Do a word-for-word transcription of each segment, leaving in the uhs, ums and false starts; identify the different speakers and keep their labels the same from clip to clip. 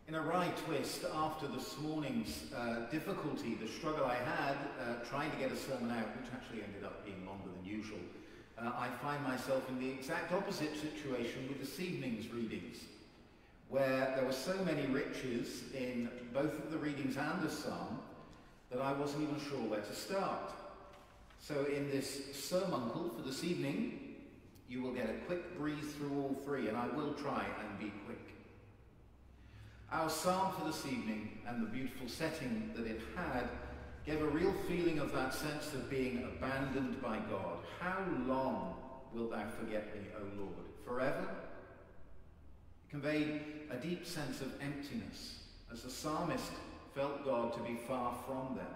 Speaker 1: In a wry twist, after this morning's uh, difficulty, the struggle I had uh, trying to get a sermon out, which actually ended up being longer than usual, uh, I find myself in the exact opposite situation with this evening's readings, where there were so many riches in both of the readings and the psalm that I wasn't even sure where to start. So in this sermoncle for this evening, you will get a quick breeze through all three, and I will try and be quick. Our psalm for this evening and the beautiful setting that it had gave a real feeling of that sense of being abandoned by God. How long wilt thou forget me, O Lord? Forever? It conveyed a deep sense of emptiness as the psalmist felt God to be far from them.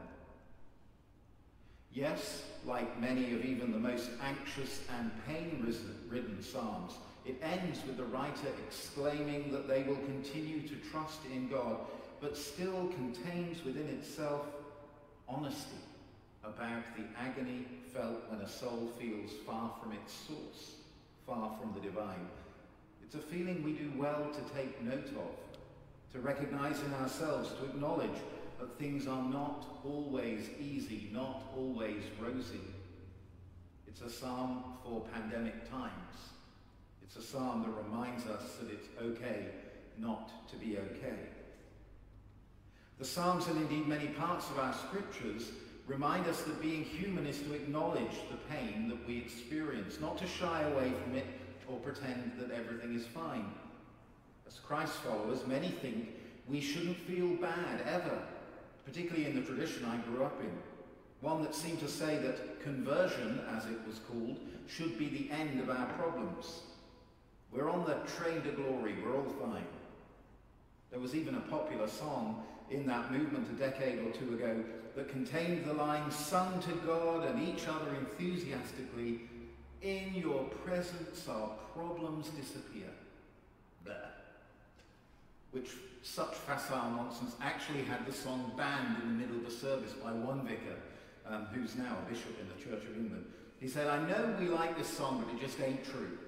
Speaker 1: Yes, like many of even the most anxious and pain-ridden psalms, it ends with the writer exclaiming that they will continue to trust in God, but still contains within itself honesty about the agony felt when a soul feels far from its source, far from the divine. It's a feeling we do well to take note of, to recognize in ourselves, to acknowledge that things are not always easy, not always rosy. It's a psalm for pandemic times. It's a psalm that reminds us that it's okay not to be okay. The Psalms, and indeed many parts of our scriptures, remind us that being human is to acknowledge the pain that we experience, not to shy away from it or pretend that everything is fine. As Christ followers, many think we shouldn't feel bad ever, particularly in the tradition I grew up in, one that seemed to say that conversion, as it was called, should be the end of our problems. We're on the train to glory, we're all fine. There was even a popular song in that movement a decade or two ago that contained the line sung to God and each other enthusiastically, "In your presence our problems disappear." There. Which such facile nonsense actually had the song banned in the middle of the service by one vicar, um, who's now a bishop in the Church of England. He said, "I know we like this song, but it just ain't true."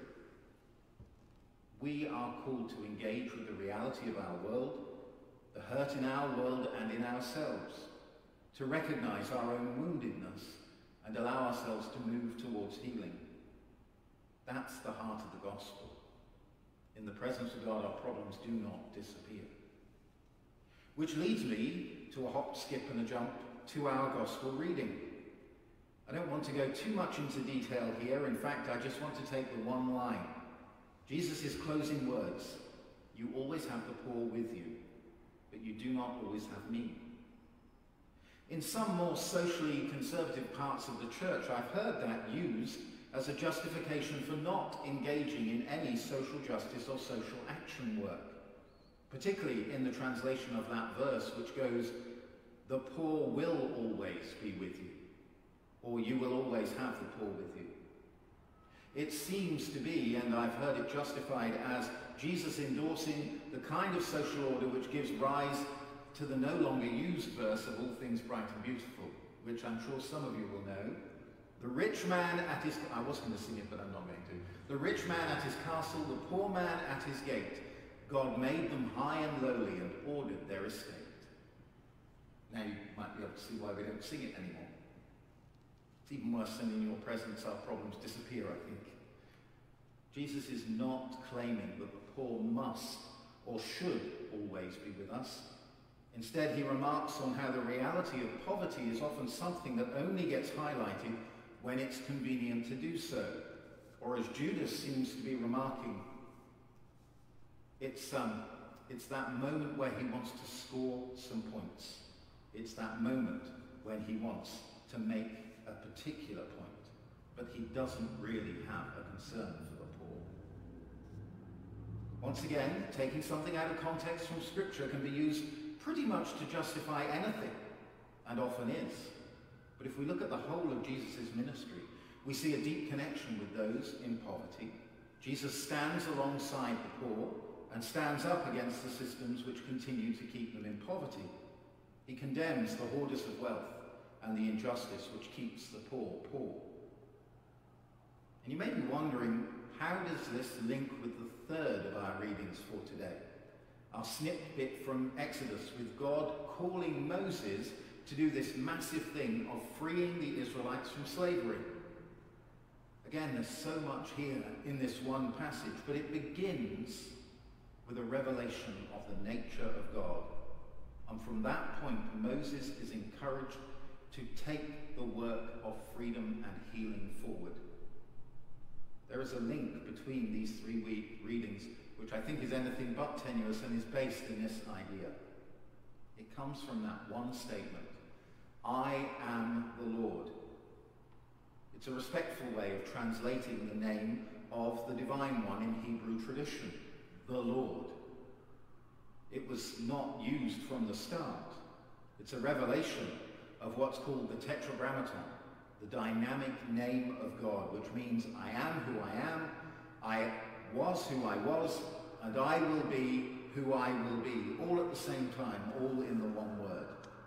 Speaker 1: We are called to engage with the reality of our world, the hurt in our world and in ourselves, to recognize our own woundedness and allow ourselves to move towards healing. That's the heart of the gospel. In the presence of God, our problems do not disappear. Which leads me to a hop, skip and a jump to our gospel reading. I don't want to go too much into detail here. In fact, I just want to take the one line. Jesus' closing words: "You always have the poor with you, but you do not always have me." In some more socially conservative parts of the church, I've heard that used as a justification for not engaging in any social justice or social action work, particularly in the translation of that verse which goes, "The poor will always be with you," or "You will always have the poor with you." It seems to be, and I've heard it justified as Jesus endorsing the kind of social order which gives rise to the no longer used verse of All Things Bright and Beautiful, which I'm sure some of you will know. The rich man at his... I was going to sing it, but I'm not going to. The rich man at his castle, the poor man at his gate. God made them high and lowly and ordered their estate. Now you might be able to see why we don't sing it anymore. It's even worse than "In your presence our problems disappear," I think. Jesus is not claiming that the poor must or should always be with us. Instead, he remarks on how the reality of poverty is often something that only gets highlighted when it's convenient to do so. Or as Judas seems to be remarking, it's, um, it's that moment where he wants to score some points. It's that moment when he wants to make a particular point, but he doesn't really have a concern for the poor. Once again, taking something out of context from Scripture can be used pretty much to justify anything, and often is. But if we look at the whole of Jesus' ministry, we see a deep connection with those in poverty. Jesus stands alongside the poor and stands up against the systems which continue to keep them in poverty. He condemns the hoarders of wealth and the injustice which keeps the poor poor. And you may be wondering, how does this link with the third of our readings for today? Our snip bit from Exodus, with God calling Moses to do this massive thing of freeing the Israelites from slavery. Again, there's so much here in this one passage, but it begins with a revelation of the nature of God. And from that point, Moses is encouraged to take the work of freedom and healing forward. There is a link between these three readings, which I think is anything but tenuous and is based in this idea. It comes from that one statement, I am the Lord. It's a respectful way of translating the name of the Divine One in Hebrew tradition, the Lord. It was not used from the start. It's a revelation of what's called the Tetragrammaton, the dynamic name of God, which means I am who I am, I was who I was, and I will be who I will be, all at the same time, all in the one word.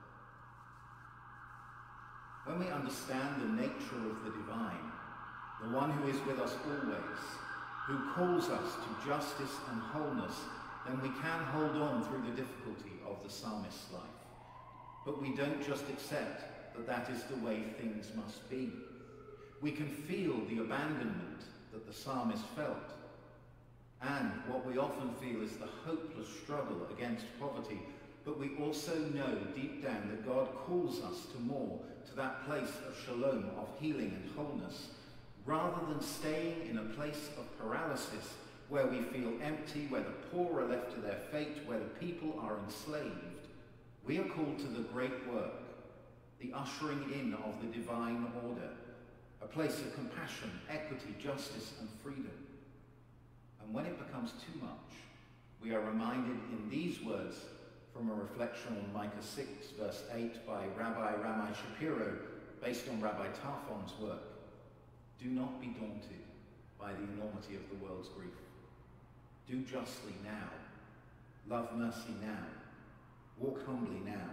Speaker 1: When we understand the nature of the divine, the one who is with us always, who calls us to justice and wholeness, then we can hold on through the difficulty of the psalmist's life. But we don't just accept that that is the way things must be. We can feel the abandonment that the psalmist felt, and what we often feel is the hopeless struggle against poverty, but we also know deep down that God calls us to more, to that place of shalom, of healing and wholeness, rather than staying in a place of paralysis where we feel empty, where the poor are left to their fate, where the people are enslaved. We are called to the great work, the ushering in of the divine order, a place of compassion, equity, justice and freedom. And when it becomes too much, we are reminded in these words from a reflection on Micah six, verse eight by Rabbi Rami Shapiro, based on Rabbi Tarfon's work. Do not be daunted by the enormity of the world's grief. Do justly now. Love mercy now. Walk humbly now.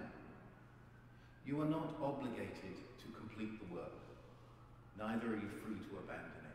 Speaker 1: You are not obligated to complete the work. Neither are you free to abandon it.